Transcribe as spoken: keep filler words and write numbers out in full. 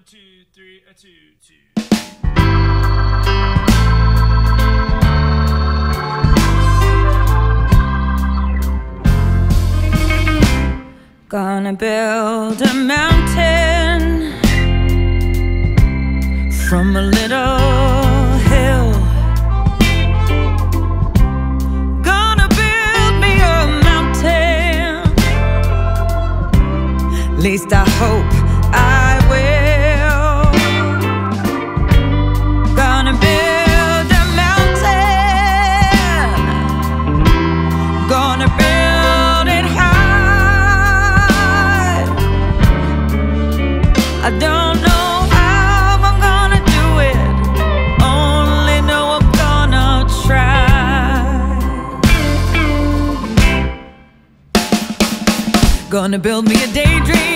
two, three, a two, two. Gonna build a mountain from a little hill. Gonna build me a mountain, least I hope I will. Gonna build a mountain, gonna build it high. I don't know how I'm gonna do it, only know I'm gonna try. Gonna build me a daydream,